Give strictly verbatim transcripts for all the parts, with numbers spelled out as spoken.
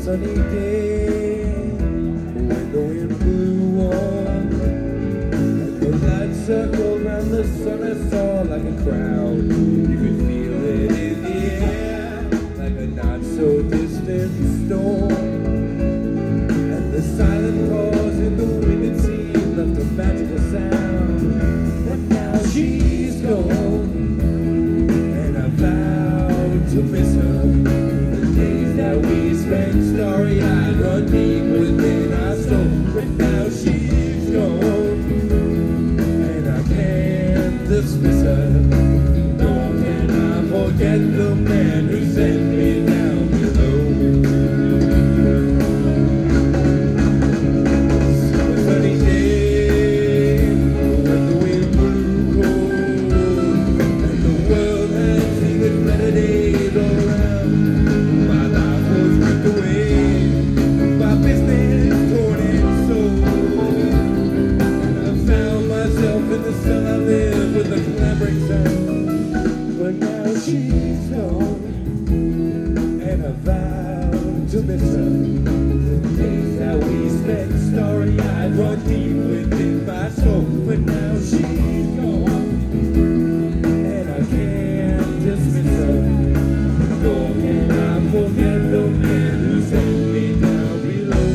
sunny day when the wind blew warm and the light circled round the sun. I saw like a crowd. You could feel it in the air like a not so distant storm, and the silent pause in the wind, it seemed, left a magical sound. But now she's gone and I vowed to miss her. That we spent starry-eyed, run deep within our soul. But now she's gone, and I can't dismiss her. Nor can I forget the man who sent me down below. A sunny day when the wind blew cold, and the world had seen its better days all around. But now she's gone, and I vowed to miss her. The days that we spent starry-eyed run deep within my soul. But now she's gone, and I can't dismiss her. Nor can I forget the man who sent me down below.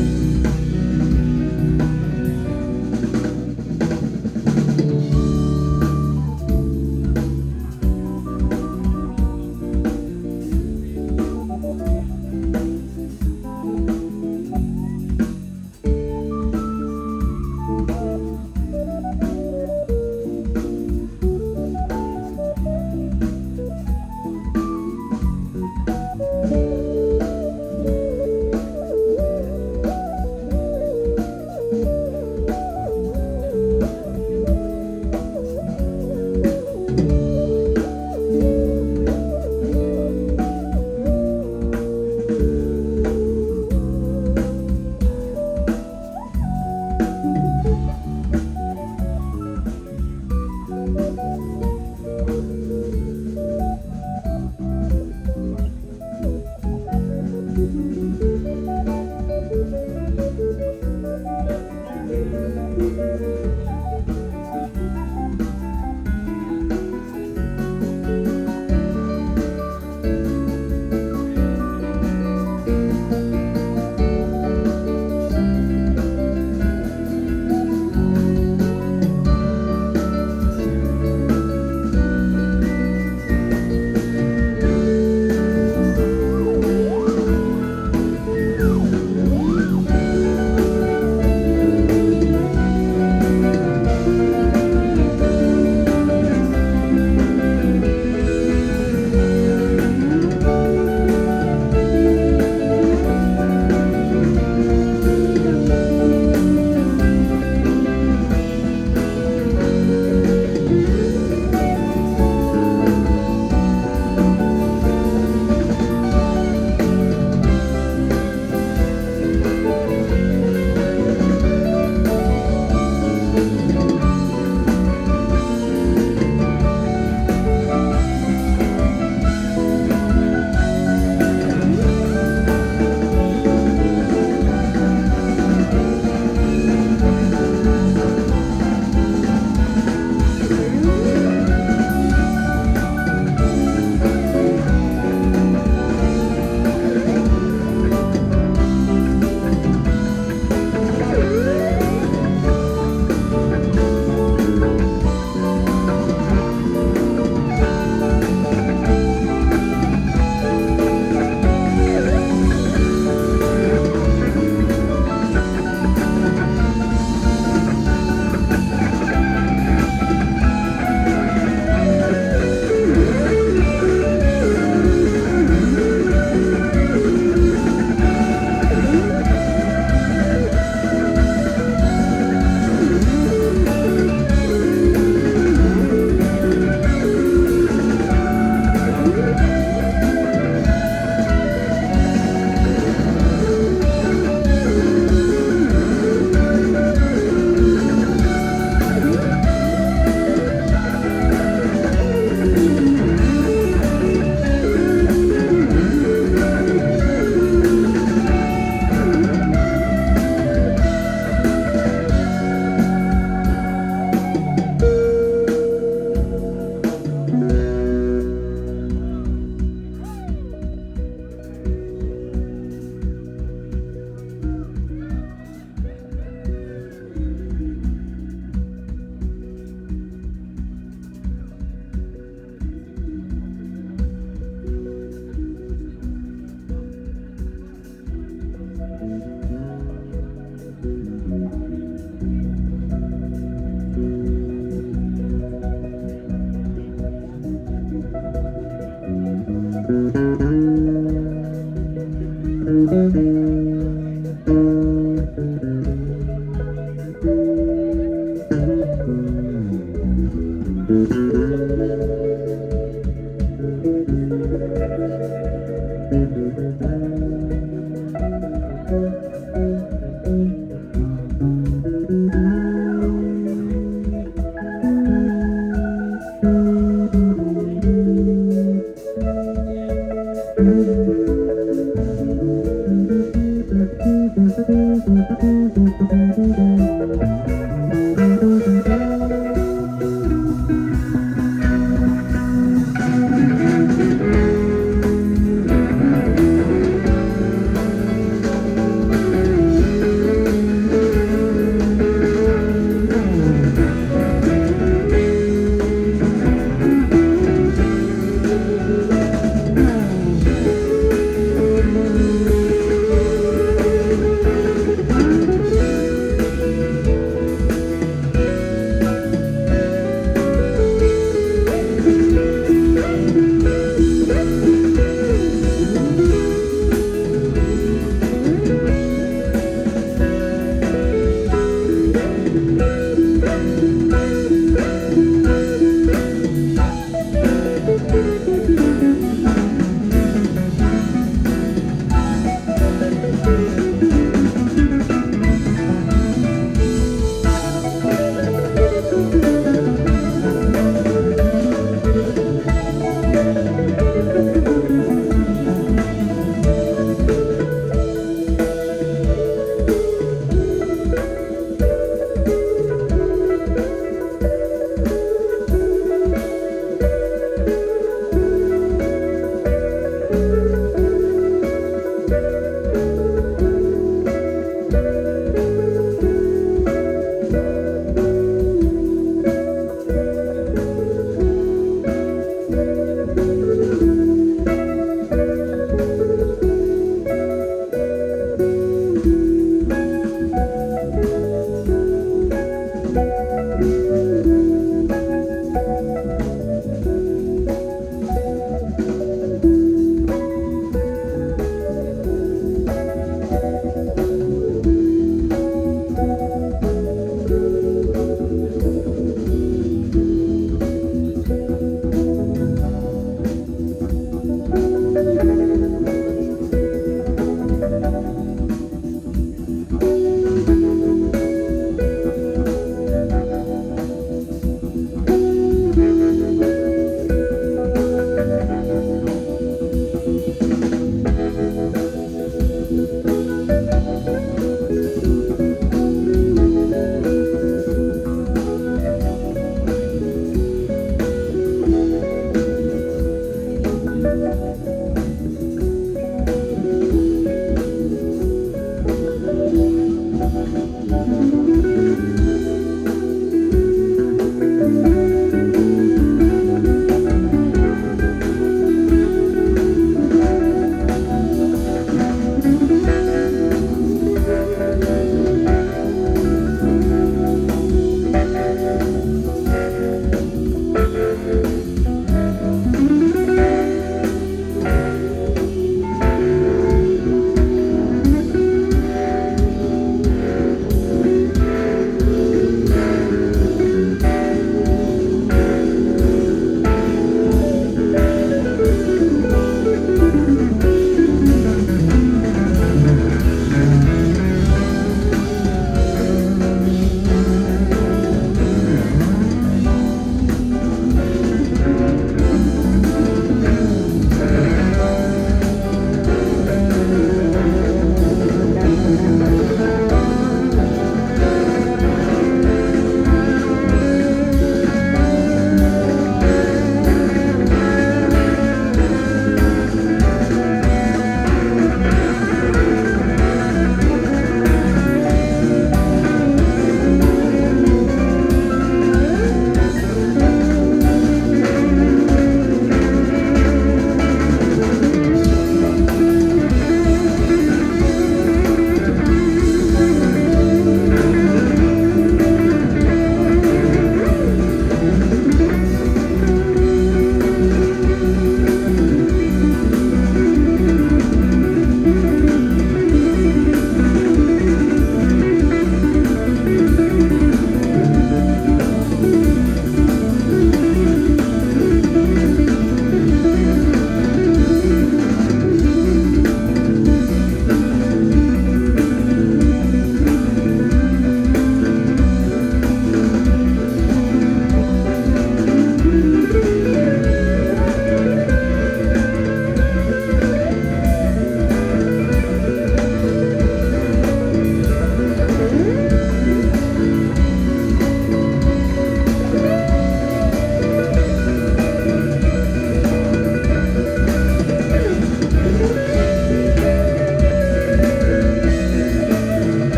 Thank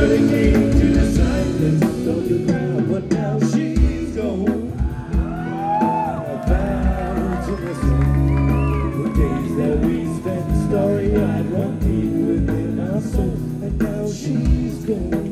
dedicated to the silence of the crowd, but now she's gone. About to the sun, the days that we spent starry-eyed, run deep within our soul, and now she's gone.